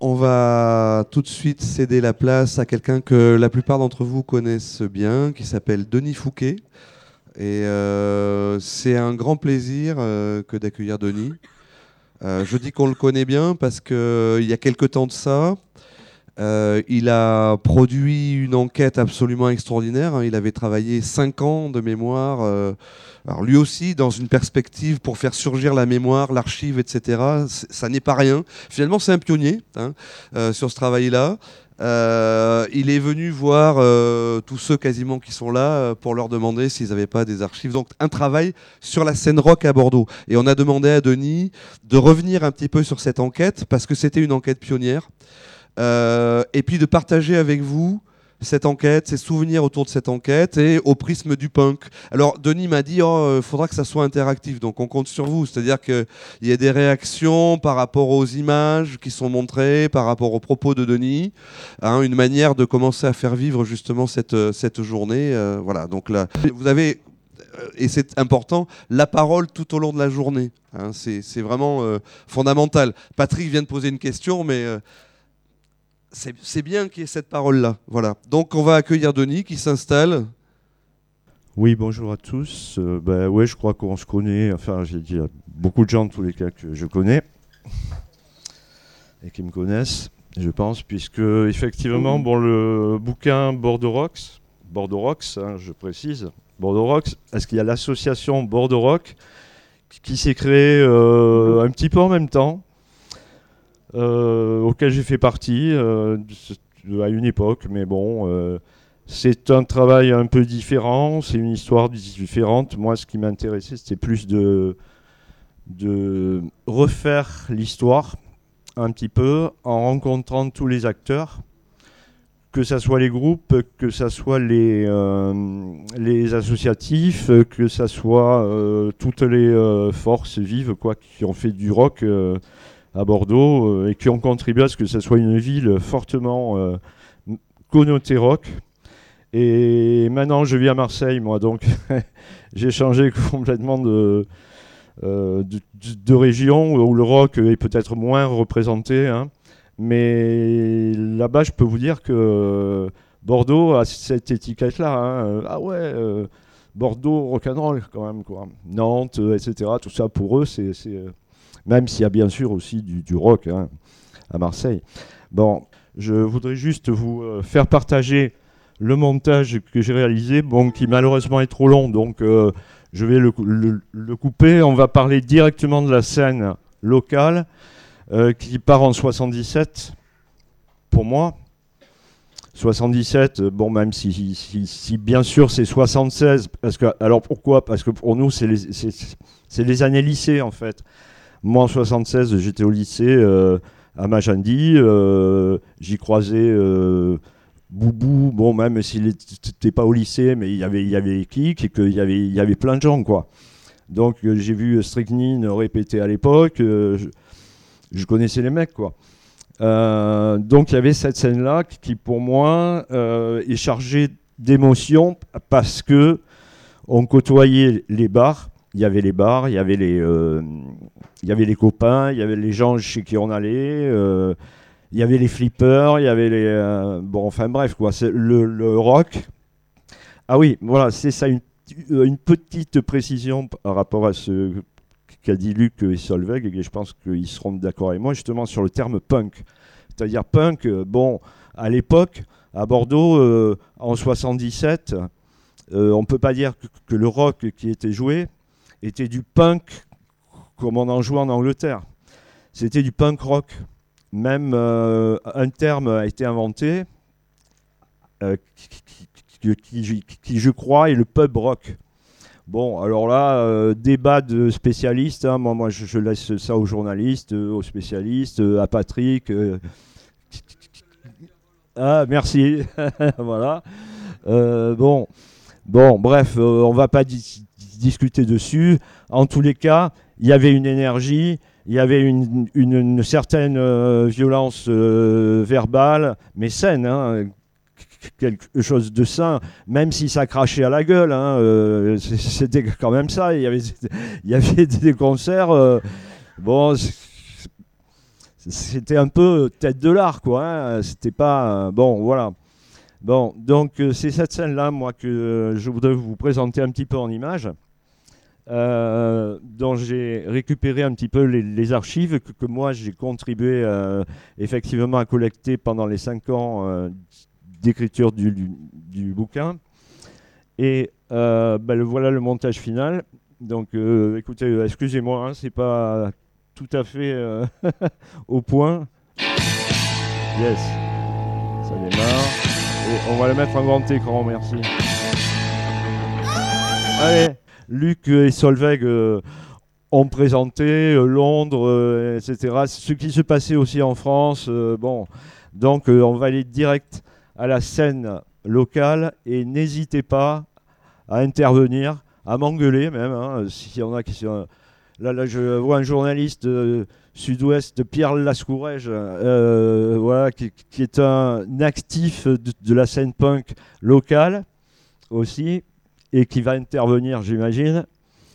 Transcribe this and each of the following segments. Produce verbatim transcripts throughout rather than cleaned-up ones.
On va tout de suite céder la place à quelqu'un que la plupart d'entre vous connaissent bien, qui s'appelle Denis Fouquet. Et euh, c'est un grand plaisir euh, que d'accueillir Denis. Euh, je dis qu'on le connaît bien parce qu'il y a quelque temps de ça, euh, il a produit une enquête absolument extraordinaire. Hein. Il avait travaillé cinq ans de mémoire, euh, alors lui aussi dans une perspective pour faire surgir la mémoire, l'archive, et cetera. C- ça n'est pas rien. Finalement, c'est un pionnier hein, euh, sur ce travail-là. Euh, il est venu voir euh, tous ceux quasiment qui sont là euh, pour leur demander s'ils n'avaient pas des archives. Donc un travail sur la scène rock à Bordeaux. Et on a demandé à Denis de revenir un petit peu sur cette enquête parce que c'était une enquête pionnière. Euh, et puis de partager avec vous cette enquête, ses souvenirs autour de cette enquête et au prisme du punk. Alors Denis m'a dit, il oh, faudra que ça soit interactif, donc on compte sur vous. C'est-à-dire qu'il y a des réactions par rapport aux images qui sont montrées, par rapport aux propos de Denis, hein, une manière de commencer à faire vivre justement cette, cette journée. Euh, voilà, donc là, vous avez, et c'est important, la parole tout au long de la journée. Hein, c'est, c'est vraiment euh, fondamental. Patrick vient de poser une question, mais... Euh, C'est, c'est bien qu'il y ait cette parole-là. Voilà. Donc on va accueillir Denis qui s'installe. Oui, bonjour à tous. Euh, ben ouais, je crois qu'on se connaît. Enfin, j'ai dit, il y a beaucoup de gens, en tous les cas, que je connais et qui me connaissent, je pense, puisque effectivement, bon, le bouquin Bordeaux Rocks, Bordeaux Rocks, hein, je précise, Bordeaux Rocks, est-ce qu'il y a l'association Bordeaux Rock qui s'est créée euh, un petit peu en même temps. Euh, auquel j'ai fait partie euh, à une époque, mais bon, euh, c'est un travail un peu différent, c'est une histoire différente. Moi, ce qui m'intéressait, c'était plus de, de refaire l'histoire un petit peu en rencontrant tous les acteurs, que ce soit les groupes, que ce soit les, euh, les associatifs, que ce soit euh, toutes les euh, forces vives quoi, qui ont fait du rock euh, à Bordeaux euh, et qui ont contribué à ce que ce soit une ville fortement euh, connotée rock. Et maintenant, je vis à Marseille, moi, donc j'ai changé complètement de, euh, de, de région où le rock est peut-être moins représenté. Hein. Mais là-bas, je peux vous dire que Bordeaux a cette étiquette-là. Hein. Ah ouais, euh, Bordeaux, rock'n'roll quand même, quoi. Nantes, euh, et cetera. Tout ça, pour eux, c'est... c'est même s'il y a bien sûr aussi du, du rock hein, à Marseille. Bon, je voudrais juste vous euh, faire partager le montage que j'ai réalisé, bon, qui malheureusement est trop long, donc euh, je vais le, le, le couper. On va parler directement de la scène locale euh, qui part en soixante-dix-sept, pour moi. soixante-dix-sept, bon, même si, si, si, si bien sûr c'est soixante-seize, parce que, alors pourquoi ? Parce que pour nous, c'est les, c'est, c'est les années lycée en fait. Moi, en soixante-seize, j'étais au lycée euh, à Magendie. Euh, j'y croisais euh, Boubou. Bon, même s'il n'était pas au lycée, mais il y avait, il y avait Kik et qu'il y avait, il y avait plein de gens, quoi. Donc, euh, j'ai vu Strychnine répéter à l'époque. Euh, je, je connaissais les mecs, quoi. Euh, donc, il y avait cette scène-là qui, pour moi, euh, est chargée d'émotions parce que on côtoyait les bars. Il y avait les bars, il y avait les, euh, il y avait les copains, il y avait les gens chez qui on allait, euh, il y avait les flippers, il y avait les... Euh, bon, enfin bref, quoi. C'est le, le rock. Ah oui, voilà, c'est ça, une, une petite précision par rapport à ce qu'a dit Luc et Solveig, et je pense qu'ils seront d'accord avec moi, justement, sur le terme punk. C'est-à-dire punk, bon, à l'époque, à Bordeaux, euh, en soixante-dix-sept, euh, on ne peut pas dire que, que le rock qui était joué était du punk comme on en jouait en Angleterre. C'était du punk rock. Même euh, un terme a été inventé euh, qui, qui, qui, qui, je crois, est le pub rock. Bon, alors là, euh, débat de spécialistes. Hein, moi, moi je, je laisse ça aux journalistes, euh, aux spécialistes, euh, à Patrick. Euh, ah, merci. Voilà. Euh, bon, bon, bref, euh, on ne va pas di- discuter dessus. En tous les cas, il y avait une énergie, il y avait une, une, une certaine euh, violence euh, verbale, mais saine, hein, quelque chose de sain, même si ça crachait à la gueule. Hein, euh, c'était quand même ça. Il y avait, il y avait des concerts. Euh, bon, c'était un peu tête de l'art, quoi. Hein. C'était pas... Euh, bon, voilà. Bon, donc euh, c'est cette scène-là, moi, que euh, je voudrais vous présenter un petit peu en images, euh, dont j'ai récupéré un petit peu les, les archives que, que moi j'ai contribué euh, effectivement à collecter pendant les cinq ans euh, d'écriture du, du, du bouquin. Et euh, ben, le, voilà le montage final. Donc, euh, écoutez, excusez-moi, hein, c'est pas tout à fait euh, au point. Yes, ça démarre. Et on va le mettre en grand écran, merci. Allez, Luc et Solveig euh, ont présenté euh, Londres, euh, et cetera. Ce qui se passait aussi en France. Euh, bon, donc euh, on va aller direct à la scène locale et n'hésitez pas à intervenir, à m'engueuler même, hein, s'il y en a qui sont... Là, là, je vois un journaliste euh, sud-ouest, Pierre Lascourège, euh, voilà, qui, qui est un actif de, de la scène punk locale aussi, et qui va intervenir, j'imagine.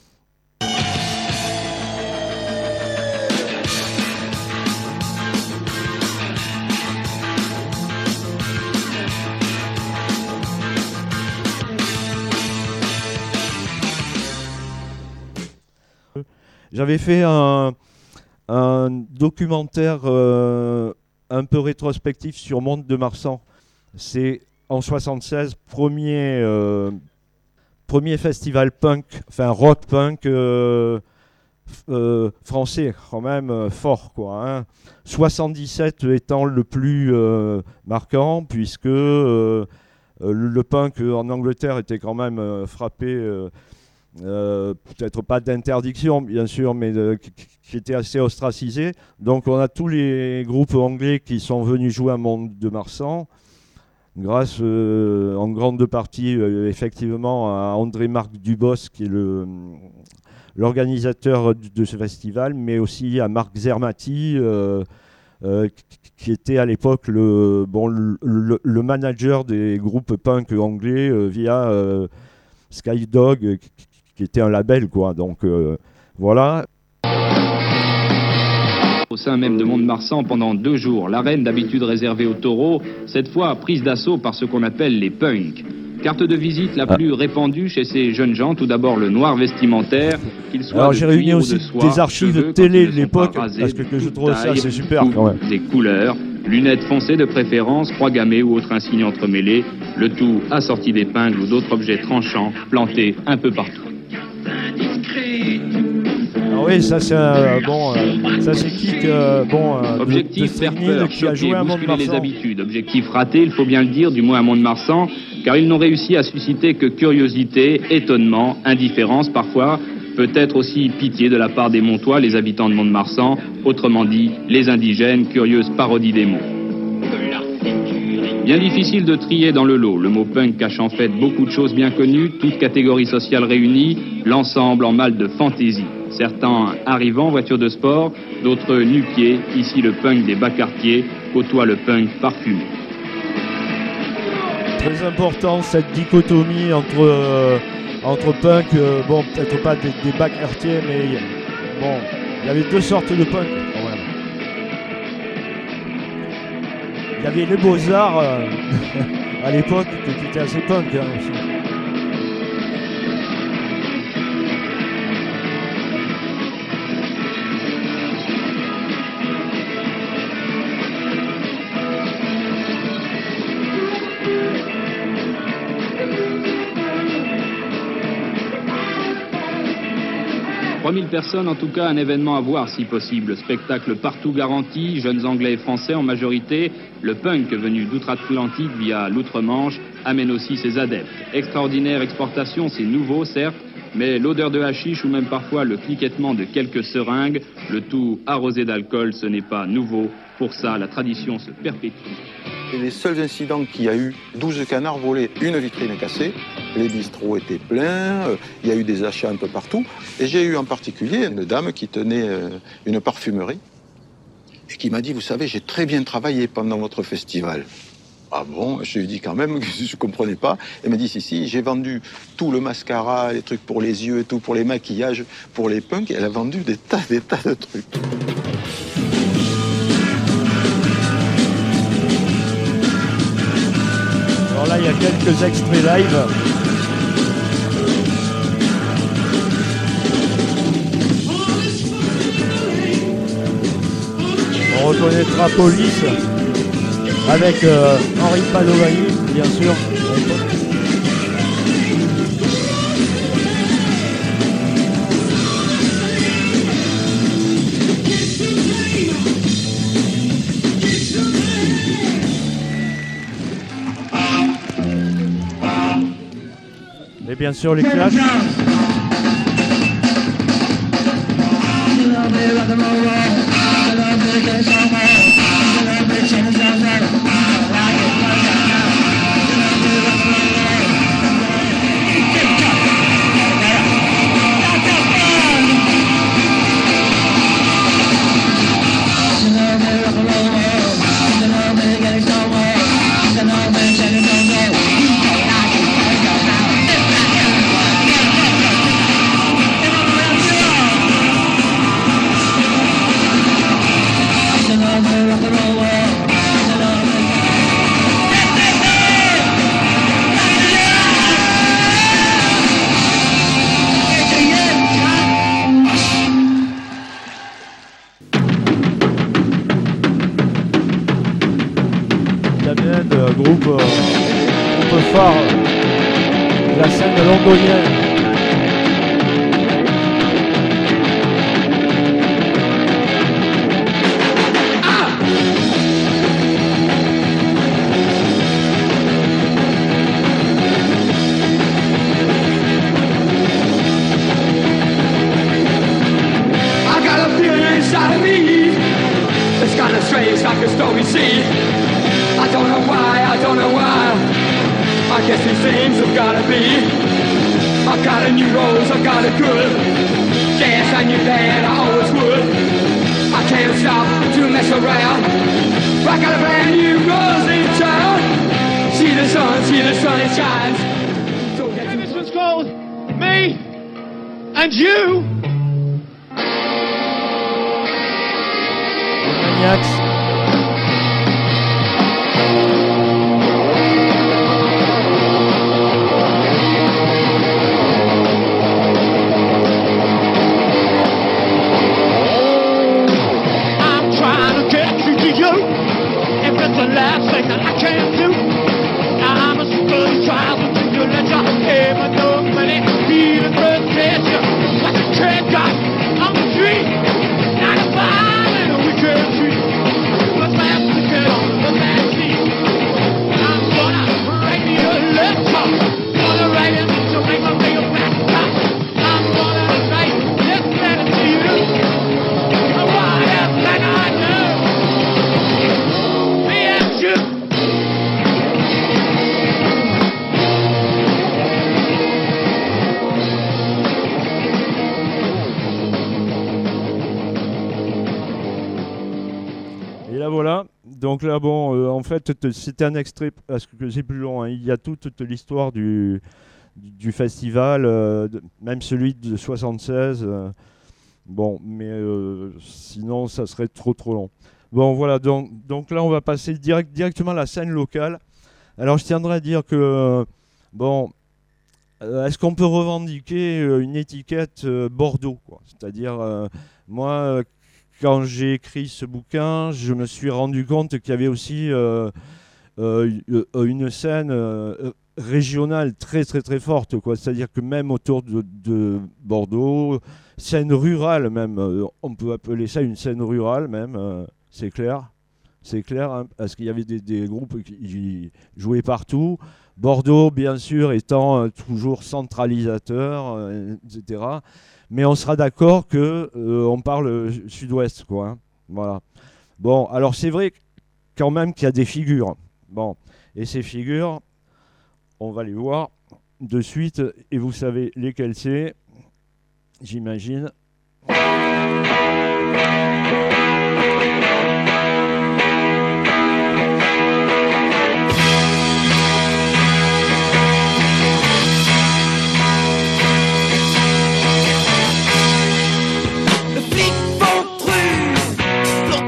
J'avais fait un, un documentaire euh, un peu rétrospectif sur Mont-de-Marsan. C'est en soixante-seize, premier, euh, premier festival punk, enfin rock punk euh, euh, français, quand même euh, fort, quoi. Hein. soixante-dix-sept étant le plus euh, marquant, puisque euh, le punk en Angleterre était quand même euh, frappé... Euh, Euh, peut-être pas d'interdiction bien sûr, mais de, qui, qui était assez ostracisé. Donc on a tous les groupes anglais qui sont venus jouer à Mont-de-Marsan, grâce euh, en grande partie euh, effectivement à André-Marc Dubos qui est le, l'organisateur de ce festival, mais aussi à Marc Zermati euh, euh, qui était à l'époque le, bon, le, le, le manager des groupes punk anglais euh, via euh, Skydog, qui, qui était un label, quoi. Donc euh, voilà. Au sein même de Mont-de-Marsan pendant deux jours, l'arène d'habitude réservée aux taureaux, cette fois prise d'assaut par ce qu'on appelle les punks. Carte de visite la plus répandue chez ces jeunes gens, tout d'abord le noir vestimentaire, qu'il soit Alors de j'ai réuni cuir aussi ou de soie, des archives cheveux, télé quand de ils ne sont l'époque, pas rasés, parce que, que je trouve ça taille, c'est super coupe, quand même. Des couleurs, lunettes foncées de préférence, croix gammée ou autres insignes entremêlés, le tout assorti d'épingles ou d'autres objets tranchants plantés un peu partout. Ah oui, ça c'est euh, bon, euh, ça c'est qui que bon, euh, Objectif de, de faire Strychnine peur, qui a choquer, joué à bousculer les Mont-de-Marsan. habitudes. Objectif raté, il faut bien le dire, du moins à Mont-de-Marsan, car ils n'ont réussi à susciter que curiosité, étonnement, indifférence parfois, peut-être aussi pitié de la part des Montois, les habitants de Mont-de-Marsan, autrement dit, les indigènes, curieuse parodie des mots. Bien difficile de trier dans le lot. Le mot punk cache en fait beaucoup de choses bien connues, toutes catégories sociales réunies, l'ensemble en mal de fantaisie. Certains arrivant en voiture de sport, d'autres nu-pieds. Ici, le punk des bas quartiers côtoie le punk parfumé. Très important cette dichotomie entre, euh, entre punk, euh, bon, peut-être pas des, des bas quartiers, mais bon, il y avait deux sortes de punk quand même. Il y avait les Beaux-Arts euh, à l'époque qui étaient assez punk hein, aussi. trois mille personnes, en tout cas, un événement à voir si possible. Spectacle partout garanti, jeunes anglais et français en majorité. Le punk venu d'outre-Atlantique via l'outre-Manche amène aussi ses adeptes. Extraordinaire exportation, c'est nouveau certes, mais l'odeur de hashish ou même parfois le cliquettement de quelques seringues, le tout arrosé d'alcool, ce n'est pas nouveau. Pour ça, la tradition se perpétue. Et les seuls incidents qu'il y a eu, douze canards volés, une vitrine cassée, les bistrots étaient pleins, euh, il y a eu des achats un peu partout. Et j'ai eu en particulier une dame qui tenait euh, une parfumerie et qui m'a dit, vous savez, j'ai très bien travaillé pendant votre festival. Ah bon? Je lui ai dit quand même que je ne comprenais pas. Elle m'a dit, si, si, j'ai vendu tout le mascara, les trucs pour les yeux et tout, pour les maquillages, pour les punks. Elle a vendu des tas, des tas de trucs. il y a quelques extraits live. On reconnaîtra Police avec euh, Henri Padovani, bien sûr. Et bien sûr les Clash. Groupe, euh, groupe phare de la scène londonienne. I got a feeling inside of me. It's kind of strange, like a stormy sea. I don't know why, I don't know why. I guess these things have gotta be. I got a new rose, I got a good. Yes, I knew that I always would. I can't stop to mess around. I got a brand new rose in town. See the sun, see the sun, it shines. So and this one's called Me and You. Maniacs. The last thing that I can do. Now I'm a super child with the ledger. Hey, my dog, money, feeling frustration. Like a train got on the street. ninety-five in a weekend street. What's my ticket on the back seat? I'm gonna write me a letter. Gonna write it to make my real back top. I'm gonna write this letter to you. Oh, what else can I do? Voilà, donc là bon, euh, en fait c'était un extrait parce que c'est plus long, hein. Il y a toute, toute l'histoire du, du festival, euh, de, même celui de soixante-seize, euh, bon, mais euh, sinon ça serait trop trop long. Bon voilà, donc, donc là on va passer direct, directement à la scène locale. Alors je tiendrai à dire que, euh, bon, euh, est-ce qu'on peut revendiquer euh, une étiquette euh, Bordeaux, quoi, c'est-à-dire, euh, moi, euh, quand j'ai écrit ce bouquin, je me suis rendu compte qu'il y avait aussi euh, euh, une scène euh, régionale très très très forte, quoi. C'est-à-dire que même autour de, de Bordeaux, scène rurale même, euh, on peut appeler ça une scène rurale même, euh, c'est clair, c'est clair, hein, parce qu'il y avait des, des groupes qui jouaient partout. Bordeaux, bien sûr, étant euh, toujours centralisateur, euh, et cetera. Mais on sera d'accord que euh, on parle sud-ouest, quoi. Hein. Voilà. Bon, alors c'est vrai quand même qu'il y a des figures. Bon, et ces figures, on va les voir de suite, et vous savez lesquelles c'est, j'imagine.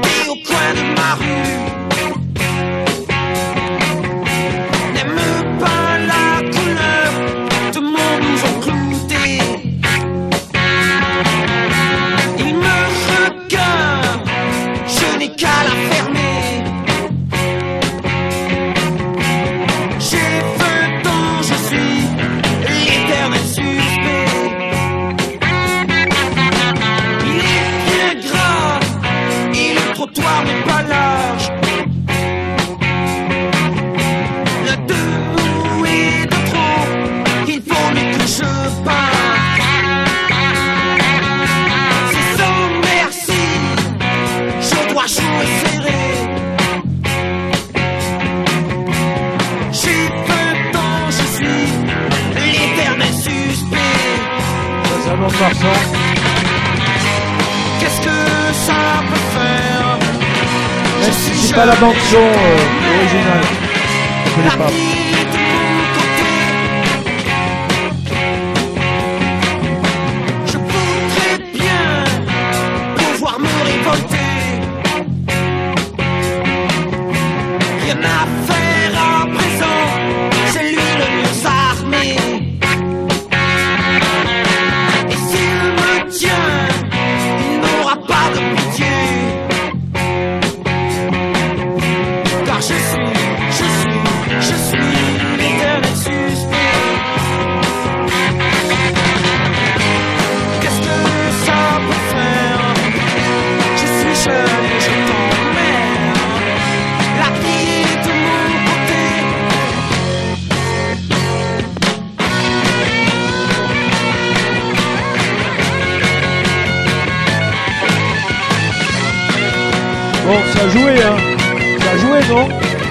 N'aime pas Marsan. Qu'est-ce que ça peut faire? Même si c'est pas la bande son euh, originale. Je connais pas. Je voudrais bien pouvoir me révolter. Rien à faire à présent, c'est lui le mieux armé. Et s'il me tient, il n'aura pas de pitié. Car je suis, je suis, je suis l'éternel suspect. Qu'est-ce que ça peut faire? Je suis jeune et je t'emmerde. La vie est de mon côté. Bon, ça a joué, hein. Ça a joué, non?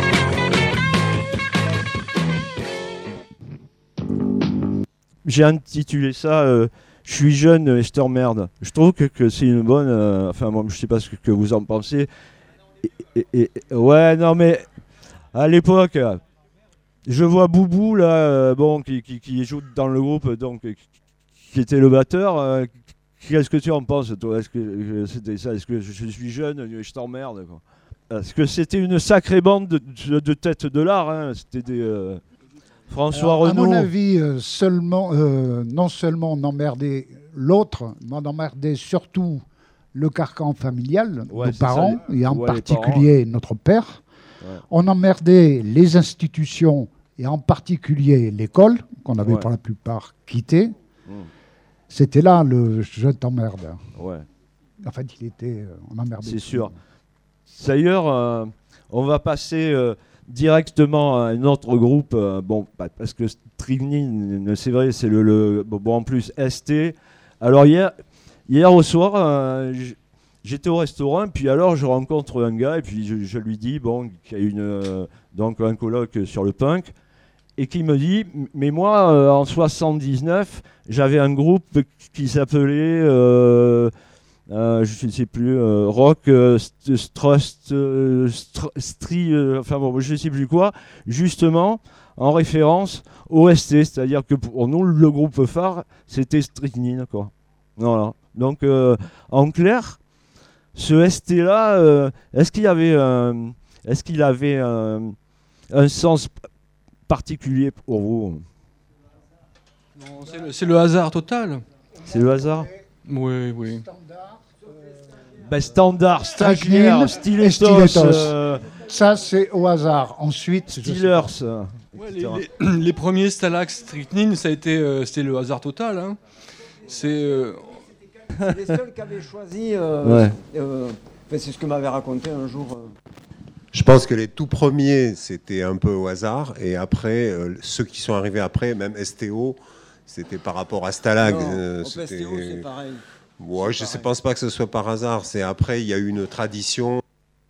J'ai intitulé ça euh, Je suis jeune et je t'emmerde. Je trouve que, que c'est une bonne. euh, enfin, moi, je sais pas ce que, que vous en pensez. Et- et- et- ouais, non, mais à l'époque, euh, je vois Boubou, là, euh, bon, qui, qui, qui joue dans le groupe, donc, euh, qui, qui était le batteur. euh, Qu'est-ce que tu en penses, toi? Est-ce que euh, c'était ça? Est-ce que je, je suis jeune et je t'emmerde, quoi? Parce que c'était une sacrée bande de, de, de têtes de l'art. Hein. C'était des. euh, François Alors, à Renaud. mon avis, euh, seulement, euh, non seulement on emmerdait l'autre, mais on emmerdait surtout le carcan familial, Ouais, nos c'est ça, parents, et en ouais, les particulier notre père. Ouais. On emmerdait les institutions, et en particulier l'école, qu'on avait Ouais. pour la plupart quitté. Mm. C'était là le « je t'emmerde Ouais. ». En fait, il était... euh, on emmerdait. C'est sûr. D'ailleurs, euh, on va passer euh, directement à un autre groupe. euh, bon, bah, parce que Strychnine, c'est vrai, c'est le, le- bon, bon, en plus S T. Alors hier, hier au soir, euh, j- j'étais au restaurant, puis alors je rencontre un gars et puis je, je lui dis bon, qu'il y a une euh, donc un colloque sur le punk. Et qui me dit, mais moi, euh, en soixante-dix-neuf, j'avais un groupe qui s'appelait, euh, euh, je ne sais plus, euh, Rock euh, St- Strust, euh, Str- Stri, euh, enfin bon, je ne sais plus quoi, justement en référence au S T, c'est-à-dire que pour nous, le groupe phare, c'était Strychnine, quoi. Voilà. Donc, euh, en clair, ce S T-là, euh, est-ce qu'il y avait, un- est-ce qu'il avait un, un sens particulier pour vous? Non, c'est le, c'est le hasard total. C'est le hasard? Oui, oui. Ben, standard, Strychnine stagiaire, et stilettos, Stilettos. euh, Ça, c'est au hasard. Ensuite, je sais Steelers. pas. euh, Ouais, et les, cetera. les- les premiers Stalag Strychnine, ça a été, euh, c'était le hasard total. Hein. C'est, euh, C'est les seuls qui avaient choisi. euh, Ouais. euh, enfin, c'est ce que m'avait raconté un jour. euh. Je pense que les tout premiers, c'était un peu au hasard. Et après, euh, ceux qui sont arrivés après, même S T O, c'était par rapport à Stalag. Non, euh, au P S T O, c'est pareil. Ouais, C'est je ne pareil. pense pas que ce soit par hasard. C'est après, il y a eu une tradition.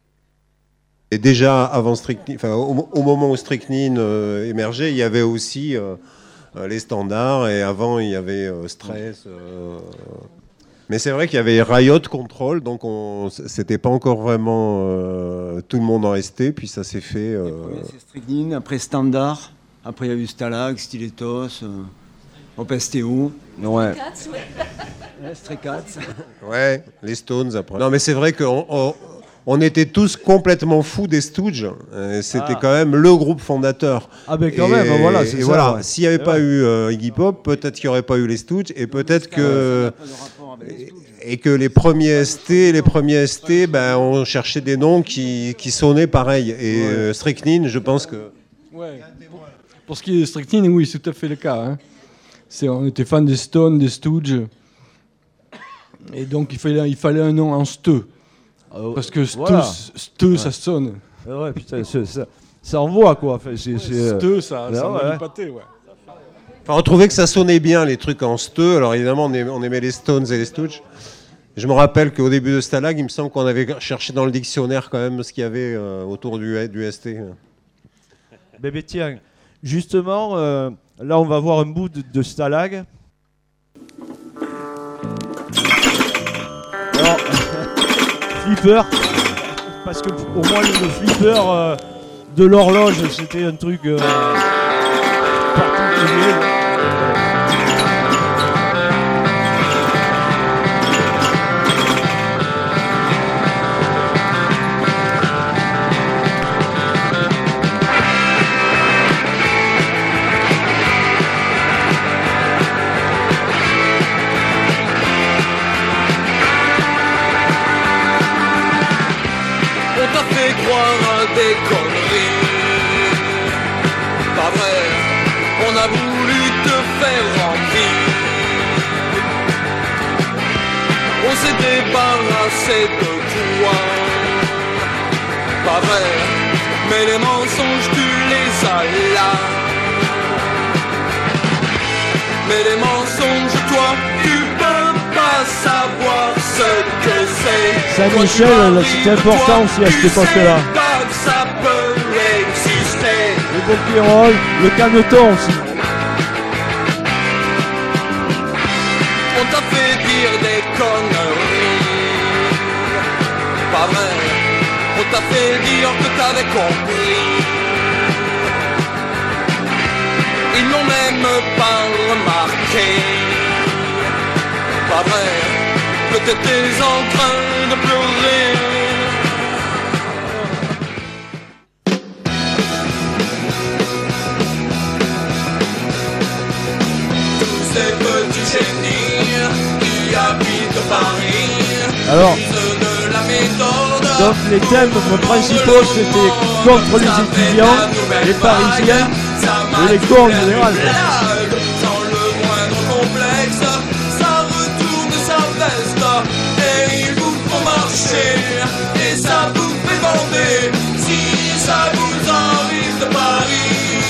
Et déjà, avant Strychnine, enfin, au, au moment où Strychnine euh, émergeait, il y avait aussi euh, euh, les standards. Et avant, il y avait euh, Stress. euh, Mais c'est vrai qu'il y avait Riot Control, donc on, c'était pas encore vraiment euh, tout le monde en S T, puis ça s'est fait. euh, Les premiers, c'est Strychnine, après Standard, après il y a eu Stalag, Stilettos, euh, au P S T O. Ouais. Ouais, Stray Cats. Ouais, les Stones après. Non, mais c'est vrai qu'on on, on était tous complètement fous des Stooges. Euh, C'était Ah. quand même le groupe fondateur. Ah ben quand Et- même, voilà, c'est et ça. voilà, ouais. s'il n'y avait C'est pas vrai. eu euh, Iggy Pop, peut-être qu'il n'y aurait pas eu les Stooges, et peut-être que. Ça n'a pas de rapport avec les Stooges. Et que les premiers S T, les premiers S T, ben, on cherchait des noms qui, qui sonnaient pareil. Et euh, Strychnine, je pense que. ouais. Pour, pour ce qui est de Strychnine, oui, c'est tout à fait le cas. Hein. C'est, on était fans des Stones, des Stooges. Et donc il fallait, il fallait un nom en Ste. Euh, Parce que Ste, voilà. Ste, ça sonne. Ah ouais, putain, c'est- ça, ça envoie quoi. Enfin, c'est, c'est, euh, Ste, ça, là, ça m'a ouais. du pâté, ouais. Enfin, on trouvait que ça sonnait bien, les trucs en steu. Alors évidemment, on aimait, on aimait les Stones et les Stooges. Je me rappelle qu'au début de Stalag, il me semble qu'on avait cherché dans le dictionnaire quand même ce qu'il y avait euh, autour du, du S T. Bébé, tiens, justement, euh, là on va voir un bout de, de Stalag. flipper. Parce que au moins le flipper euh, de l'horloge, c'était un truc euh, particulier. Des conneries, pas vrai, on a voulu te faire remplir. On s'est débarrassé de toi, pas vrai, mais les mensonges tu les as là. Mais les mensonges, toi, tu peux pas savoir ce que c'est. Saint-Michel, c'était important aussi à cette époque-là. Ça peut exister. Le Boquerolles, le Caneton aussi. On t'a fait dire des conneries, pas vrai. On t'a fait dire que t'avais compris. Ils n'ont même pas remarqué, pas vrai, que t'étais en train de pleurer. Ces petits génies qui habitent Paris. Alors, de la méthode, donc les thèmes principaux c'était contre les étudiants, les Parisiens et les cons en général. Sans le moindre complexe, ça retourne sa veste et ils vous font marcher et ça vous fait bander. Si ça vous arrive de Paris,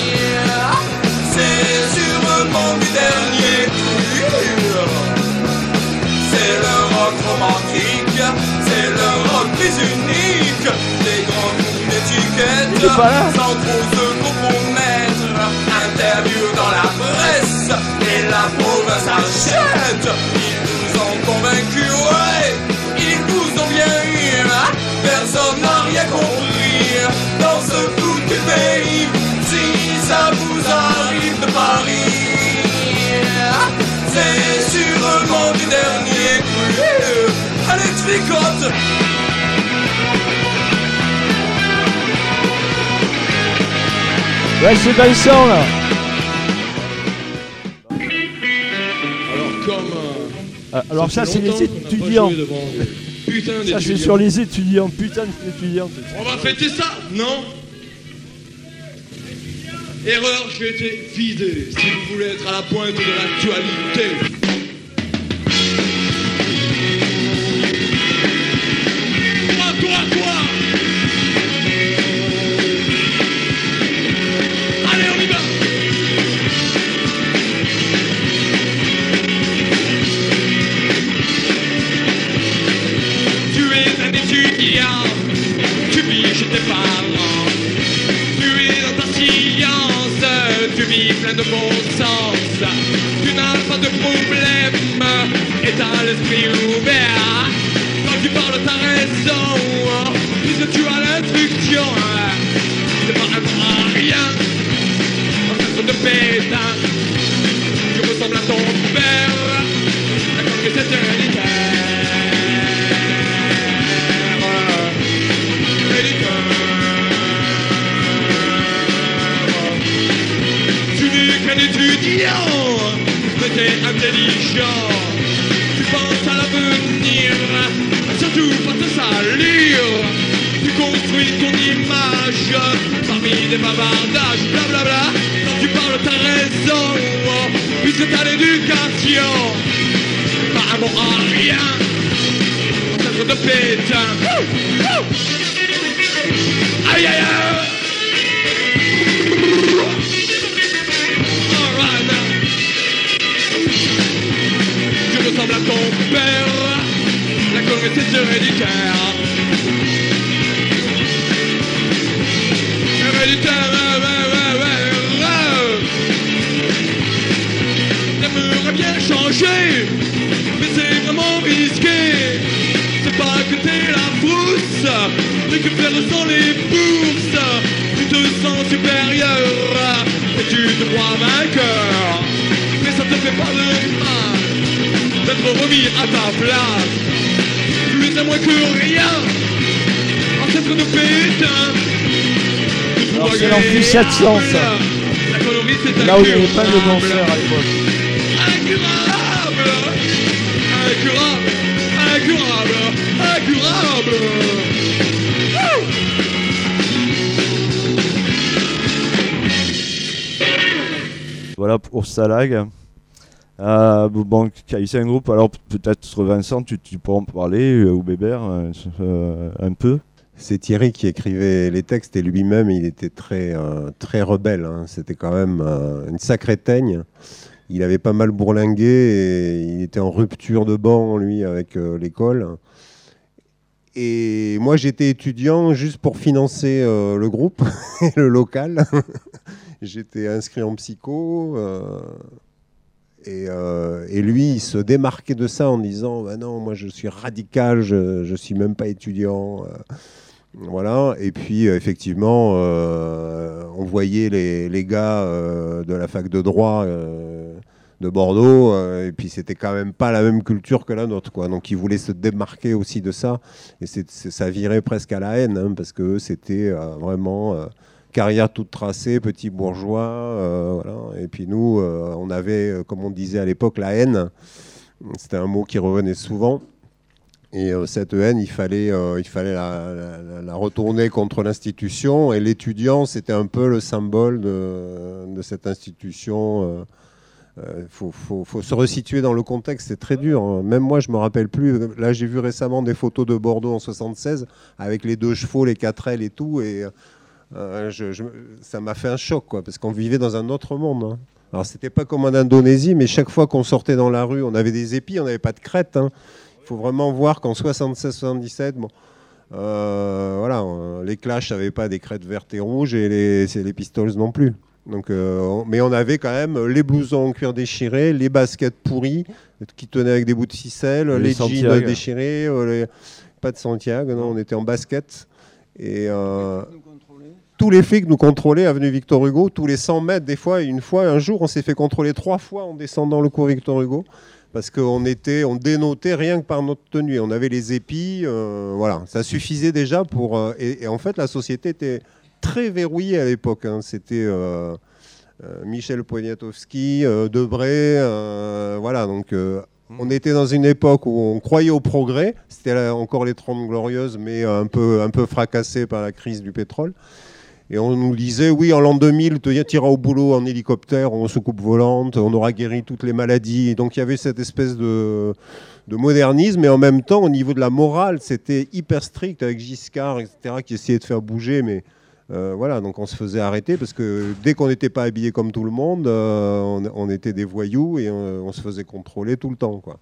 c'est sûrement du dernier tour. C'est le rock romantique, c'est le rock plus unique, des grands coups d'étiquette, sans trop se compromettre. Interview dans la presse, et la province achète. Ils vous ont convaincu, ouais, ils vous ont bien eu. Personne n'a rien compris dans ce foutu pays. Si ça vous arrive de Paris, c'est sûrement du dernier cru. Allez, tricote. Ouais, c'est Vincent là. Alors, comme. Ah, alors, ça, c'est les étudiants. Ça, c'est sur les étudiants. Putain d'étudiants. On va fêter ça, non? Erreur, j'ai été vidé. Si vous voulez être à la pointe de l'actualité. Toi, toi, toi. Allez, on y va. Tu es un étudiant, tu vis chez tes parents, tu es dans ta science, tu vis plein de bon sens, tu n'as pas de problème et t'as l'esprit ouvert. Quand tu parles t'as raison, puisque tu as l'instruction, c'est pas un bon à rien, en train de pétain, tu ressembles à ton père, d'accord que c'est héréditaire. Un étudiant, mais t'es intelligent. Tu penses à l'avenir, surtout pas te salir. Tu construis ton image parmi des bavardages, blablabla. Quand tu parles t'as raison, puisque t'as l'éducation. Pas un bon à rien, peut-être de pétain. Aïe aïe aïe. Tu ressembles à ton père, la connaissance est héréditaire. Héréditaire, ouais, ouais, ouais, ouais. T'aimerais bien changer, mais c'est vraiment risqué. C'est pas que t'es là. sens supérieur et tu te crois vainqueur. Mais ça te fait pas de mal d'être remis à ta place. Tu es à moins que rien, ancêtre de pétain. Alors c'est l'amphichatien, ça. Là où il n'y avait pas de danseur à l'époque. Incurable, incurable, incurable, incurable. Voilà pour Stalag. Euh, bon, c'est un groupe, alors peut-être Vincent, tu, tu pourras en parler, ou Bébert, euh, un peu. C'est Thierry qui écrivait les textes et lui-même il était très, euh, très rebelle, hein. C'était quand même euh, une sacrée teigne. Il avait pas mal bourlingué et il était en rupture de banc lui avec euh, l'école. Et moi j'étais étudiant juste pour financer euh, le groupe et le local. J'étais inscrit en psycho euh, et, euh, et lui il se démarquait de ça en disant bah non moi je suis radical, je, je suis même pas étudiant. Euh, Voilà, et puis effectivement, euh, on voyait les, les gars euh, de la fac de droit euh, de Bordeaux, euh, et puis c'était quand même pas la même culture que la nôtre, quoi. Donc ils voulaient se démarquer aussi de ça, et c'est, c'est, ça virait presque à la haine, hein, parce que eux, c'était euh, vraiment euh, carrière toute tracée, petits bourgeois, euh, voilà. Et puis nous, euh, on avait, comme on disait à l'époque, la haine. C'était un mot qui revenait souvent. Et euh, cette haine, il fallait, euh, il fallait la, la, la retourner contre l'institution. Et l'étudiant, c'était un peu le symbole de, de cette institution. Il euh, faut, faut, faut se resituer dans le contexte, c'est très dur. Hein. Même moi, je ne me rappelle plus. Là, j'ai vu récemment des photos de Bordeaux en soixante-seize, avec les deux chevaux, les quatre ailes et tout. Et euh, je, je, ça m'a fait un choc, quoi, parce qu'on vivait dans un autre monde. Hein. Alors, ce n'était pas comme en Indonésie, mais chaque fois qu'on sortait dans la rue, on avait des épis, on n'avait pas de crête. Hein. Il faut vraiment voir qu'en soixante-seize soixante-dix-sept, bon, euh, voilà, euh, les Clash n'avaient pas des crêtes vertes et rouges et les, c'est les Pistols non plus. Donc, euh, on, mais on avait quand même les blousons en cuir déchirés, les baskets pourries qui tenaient avec des bouts de ficelle, les, les jeans déchirés, euh, les... pas de Santiago, non, on était en basket. Et euh, tous les flics nous contrôlaient, avenue Victor Hugo, tous les cent mètres, des fois, une fois, un jour, on s'est fait contrôler trois fois en descendant le cours Victor Hugo. Parce qu'on était, on dénotait rien que par notre tenue. On avait les épis, euh, voilà, ça suffisait déjà pour. Euh, et, et en fait, la société était très verrouillée à l'époque. Hein. C'était euh, euh, Michel Poniatowski, euh, Debré, euh, voilà. Donc, euh, on était dans une époque où on croyait au progrès. C'était là, encore les Trente Glorieuses, mais un peu, un peu fracassé par la crise du pétrole. Et on nous disait, oui, en l'an deux mille, tu iras au boulot en hélicoptère, en soucoupe volante, on aura guéri toutes les maladies. Et donc il y avait cette espèce de, de modernisme, et en même temps, au niveau de la morale, c'était hyper strict avec Giscard, et cetera, qui essayait de faire bouger. Mais euh, voilà, donc on se faisait arrêter, parce que dès qu'on n'était pas habillé comme tout le monde, euh, on, on était des voyous, et on, on se faisait contrôler tout le temps, quoi.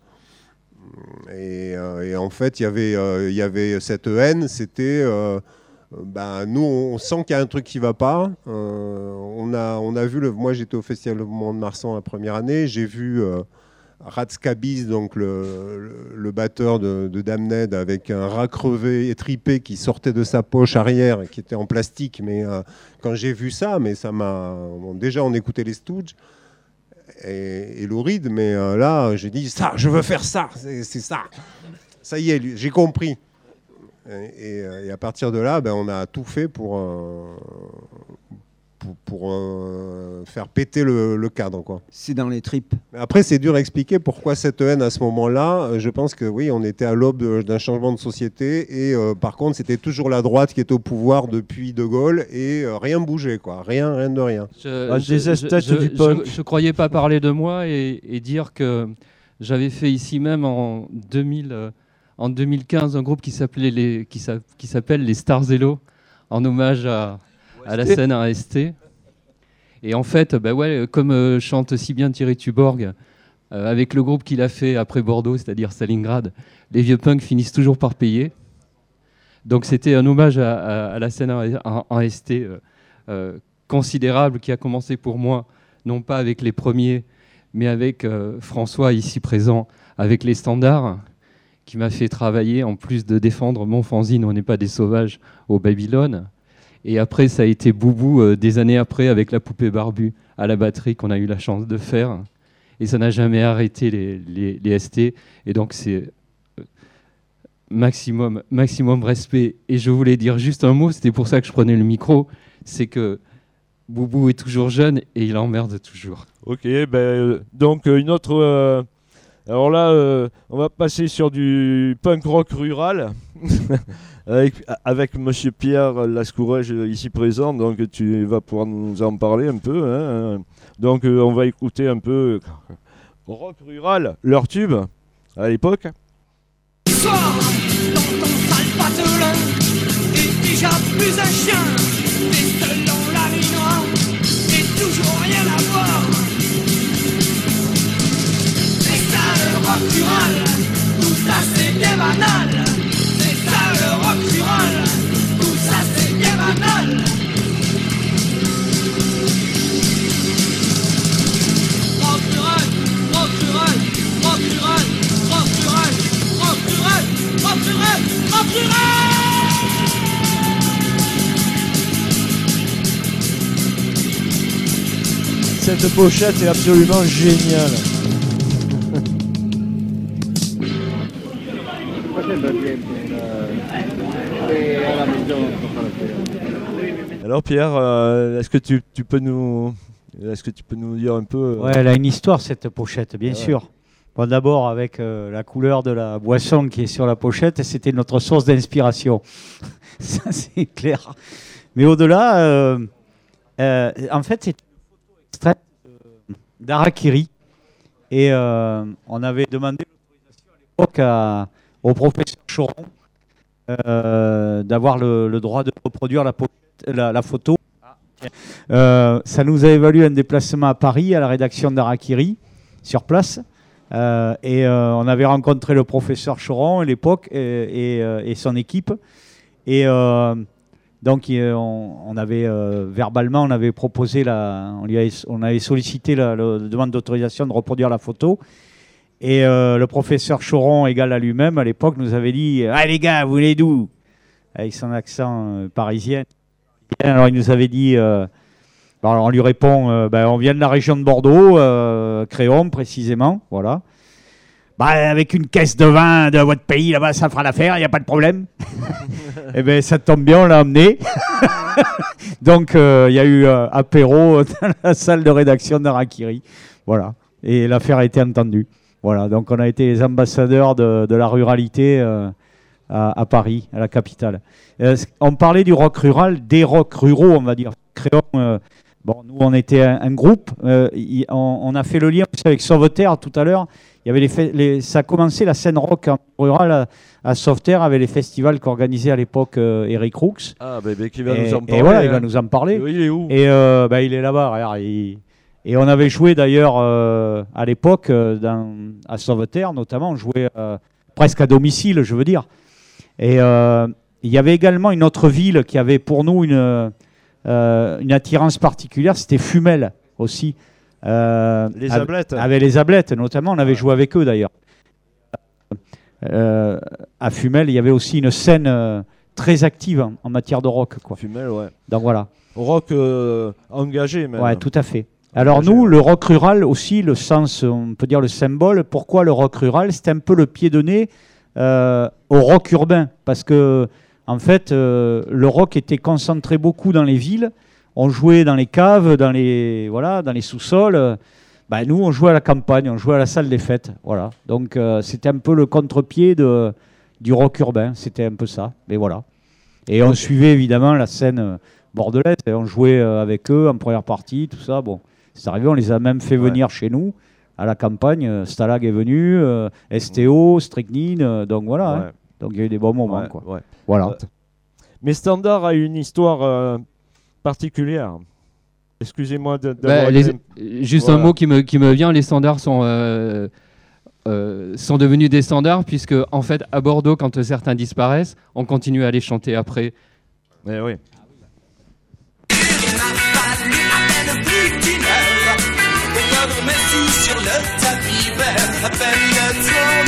Et, euh, et en fait, il y avait, euh, il y avait cette haine, c'était... Euh, Ben, nous, on sent qu'il y a un truc qui ne va pas. Euh, on, a, on a vu, le, moi j'étais au Festival de Mont-de-Marsan la première année, j'ai vu euh, Ratskabiz, donc le, le, le batteur de, de Damned, avec un rat crevé, étripé, qui sortait de sa poche arrière, et qui était en plastique. Mais euh, quand j'ai vu ça, mais ça m'a... Bon, déjà, on écoutait les Stooges et, et Lou Reed, mais euh, là, j'ai dit, ça, je veux faire ça, c'est, c'est ça. Ça y est, j'ai compris. Et, et, et à partir de là, ben, on a tout fait pour, euh, pour, pour euh, faire péter le, le cadre, quoi. C'est dans les tripes. Après, c'est dur à expliquer pourquoi cette haine à ce moment-là. Je pense que oui, on était à l'aube de, d'un changement de société. Et euh, par contre, c'était toujours la droite qui était au pouvoir depuis De Gaulle. Et euh, rien bougeait, quoi. Rien, rien de rien. Je, ah, je, je, je, je, je croyais pas parler de moi et, et dire que j'avais fait ici même en deux mille... Euh, en deux mille quinze, un groupe qui s'appelait les, qui, s'a, qui s'appelle les Stars Hello, en hommage à, à la scène à S T. Et en fait, bah ouais, comme euh, chante si bien Thierry Tuborg, euh, avec le groupe qu'il a fait après Bordeaux, c'est-à-dire Stalingrad, les vieux punks finissent toujours par payer. Donc c'était un hommage à, à, à la scène en, en S T euh, euh, considérable qui a commencé pour moi, non pas avec les premiers, mais avec euh, François ici présent, avec les standards, qui m'a fait travailler, en plus de défendre mon fanzine, on n'est pas des sauvages, au Babylone. Et après, ça a été Boubou euh, des années après avec la poupée barbue à la batterie qu'on a eu la chance de faire. Et ça n'a jamais arrêté les, les, les S T. Et donc, c'est maximum, maximum respect. Et je voulais dire juste un mot, c'était pour ça que je prenais le micro, c'est que Boubou est toujours jeune et il emmerde toujours. Ok, ben, euh, donc une autre... Euh, alors là, euh, on va passer sur du punk rock rural avec, avec Monsieur Pierre Lascourège ici présent, donc tu vas pouvoir nous en parler un peu. Hein. Donc euh, on va écouter un peu rock rural, leur tube à l'époque. Soir, dans ton sale patelin, et déjà plus un chien, t'es seul dans la nuit noire, et toujours rien à voir. C'est ça le rock rural, tout ça c'est bien banal. C'est ça le rock rural, tout ça c'est bien banal. Rock rural, rock rural, rock rural, rock rural, rock rural, rock rural, rock rural. Cette pochette est absolument géniale. Alors Pierre, euh, est-ce que tu, tu peux nous, est-ce que tu peux nous dire un peu euh... Ouais, elle a une histoire cette pochette, bien ouais. sûr. Bon, d'abord avec euh, la couleur de la boisson qui est sur la pochette, c'était notre source d'inspiration. Ça c'est clair. Mais au-delà, euh, euh, en fait, c'est une photo extraite d'Harakiri et euh, on avait demandé l'autorisation à l'époque à, au professeur Choron euh, d'avoir le, le droit de reproduire la, la, la photo. Euh, ça nous avait valu un déplacement à Paris à la rédaction d'Harakiri sur place euh, et euh, on avait rencontré le professeur Choron à l'époque et, et, et son équipe et euh, donc on, on avait euh, verbalement on avait proposé la, on, lui avait, on avait sollicité la, la demande d'autorisation de reproduire la photo et euh, le professeur Choron égal à lui-même à l'époque nous avait dit ah les gars vous voulez d'où avec son accent euh, parisien. Alors il nous avait dit euh, alors on lui répond euh, ben, on vient de la région de Bordeaux euh, Créon précisément voilà. Bah, avec une caisse de vin de votre pays là-bas ça fera l'affaire, il n'y a pas de problème. Et bien ça tombe bien, on l'a emmené. Donc il euh, y a eu euh, apéro dans la salle de rédaction d'Harakiri. Voilà. Et l'affaire a été entendue. Voilà. Donc on a été les ambassadeurs de, de la ruralité euh, à, à Paris, à la capitale. Euh, on parlait du rock rural, des rock ruraux, on va dire. Créon, euh, bon, nous on était un, un groupe. Euh, y, on, on a fait le lien avec Sauveterre tout à l'heure. Il y avait les, les, ça a commencé la scène rock rurale à, à Sauveterre avec les festivals qu'organisait à l'époque euh, Eric Roux. Ah, bah, bah, qui va et, nous en parler. Et voilà, hein. il va nous en parler. Et il est où Et euh, bah, il est là-bas. Regarde, il, et on avait joué d'ailleurs euh, à l'époque euh, dans, à Sauveterre, notamment, on jouait euh, presque à domicile, je veux dire. Et euh, il y avait également une autre ville qui avait pour nous une, euh, une attirance particulière, c'était Fumel aussi. Euh, les Ablettes. Avec les Ablettes, notamment, on avait ouais. joué avec eux d'ailleurs. Euh, à Fumel, il y avait aussi une scène euh, très active en, en matière de rock. Quoi. Fumel, ouais. Donc voilà. Rock euh, engagé, même. Ouais, tout à fait. Alors engagé, nous, ouais. le rock rural aussi, le sens, on peut dire le symbole. Pourquoi le rock rural? C'est un peu le pied de nez euh, au rock urbain, parce que en fait, euh, le rock était concentré beaucoup dans les villes. On jouait dans les caves, dans les, voilà, dans les sous-sols. Ben, nous, on jouait à la campagne, on jouait à la salle des fêtes. Voilà. Donc, euh, c'était un peu le contre-pied de, du rock urbain. C'était un peu ça. Mais voilà. Et on suivait évidemment la scène bordelaise. Et on jouait avec eux en première partie, tout ça. Bon, c'est arrivé, on les a même fait venir ouais. chez nous, à la campagne. Stalag est venu, euh, S T O, Strychnine. Euh, donc voilà. Ouais. Hein. Donc, il y a eu des bons moments. Ouais, quoi. Ouais. Voilà. Euh, mais Standard a une histoire... Euh particulière. Excusez-moi de, bah, les, juste voilà. un mot qui me, qui me vient, les standards sont, euh, euh, sont devenus des standards puisque en fait à Bordeaux quand certains disparaissent, on continue à les chanter après. Eh oui. Sur le tapis vert, à peine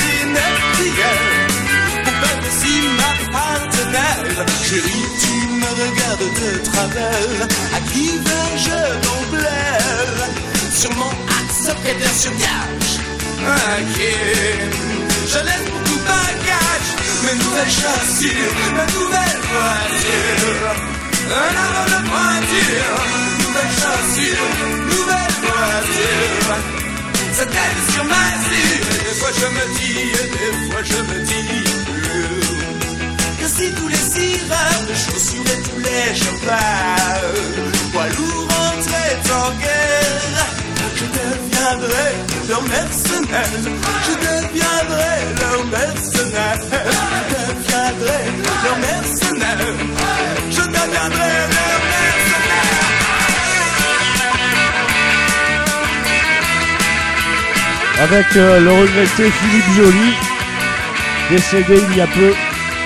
ordinaire d'hier. Mon père si ma partenaire, chérie, tu me regarde de travers, à qui vais-je donc plaire? Sur mon axe prêteur sur gage, inquiet, je laisse beaucoup bagage, mes nouvelles chaussures, ma nouvelle voiture, un arbre de pointure, nouvelles chaussures, nouvelle voiture, cette tête sur mesure, et des fois je me dis, et des fois je me dis, que si tous les cireurs de chaussures et tous les chauffeurs, poids lourds entraient en guerre, je deviendrai leur mercenaire, je deviendrai leur mercenaire, je deviendrai leur mercenaire, je deviendrai leur mercenaire. Avec euh, le regretté Philippe Joly, décédé il y a peu.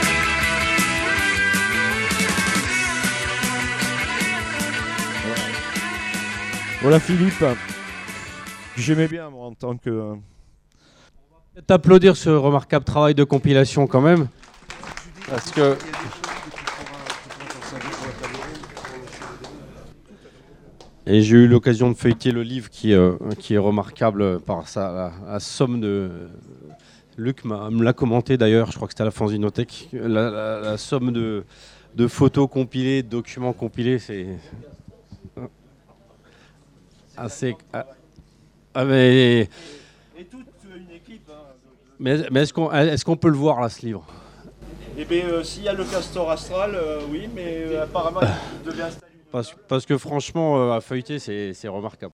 Voilà Philippe, j'aimais bien moi en tant que... T'applaudir ce remarquable travail de compilation quand même, parce que... Et j'ai eu l'occasion de feuilleter le livre qui, euh, qui est remarquable par sa la, la somme de... Luc me l'a commenté d'ailleurs, je crois que c'était à la Fanzinothèque, la, la, la somme de, de photos compilées, de documents compilés, c'est... Assez... Ah, mais... Et toute une équipe. Hein, mais mais est-ce qu'on est-ce qu'on peut le voir là, ce livre? Eh bien, euh, s'il y a le castor astral, euh, oui, mais euh, apparemment, il devait installer... Parce, parce que franchement, euh, à feuilleter, c'est, c'est remarquable.